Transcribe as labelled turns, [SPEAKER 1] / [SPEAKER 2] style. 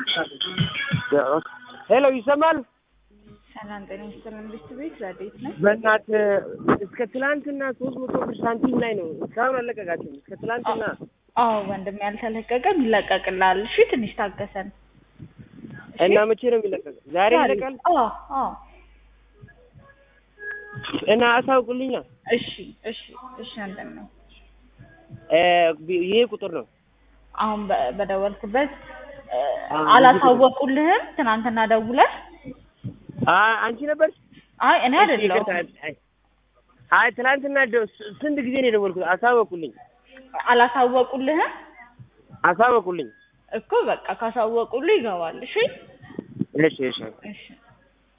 [SPEAKER 1] ሄሎ ይሰማል?
[SPEAKER 2] ሰላም ጤና ይስጥልን። ቤት ረዴት ነው።
[SPEAKER 1] በእናት እስከ ትላንትና 300 ብር ሳንቲም ላይ ነው። እስካሁን አለቀቃችሁም? እስከ ትላንትና
[SPEAKER 2] አዎ ወንድም ያልተለቀቀም ይለቀቅልሃል። እሺ ትንሽ ታገሰን።
[SPEAKER 1] እና መቼ ነው የሚለቀቀው? ዛሬ ይለቀቃል?
[SPEAKER 2] አዎ
[SPEAKER 1] እና አሳውቁልኛ።
[SPEAKER 2] እሺ አንተም ነው
[SPEAKER 1] ይሄ ቁጥር ነው
[SPEAKER 2] አሁን በደወልኩበት አላሳወቁልህም? ትናንትና ደውለህ
[SPEAKER 1] አንቺ ነበርሽ?
[SPEAKER 2] አይ እኔ አይደለሁ።
[SPEAKER 1] አይ ትናንትና ስንት ጊዜ ነው የደወልኩት? አሳወቁልኝ።
[SPEAKER 2] አላሳወቁልህም?
[SPEAKER 1] አሳወቁልኝ
[SPEAKER 2] እኮ በቃ ካሳወቁልኝ ይገባል። እሺ
[SPEAKER 1] እሺ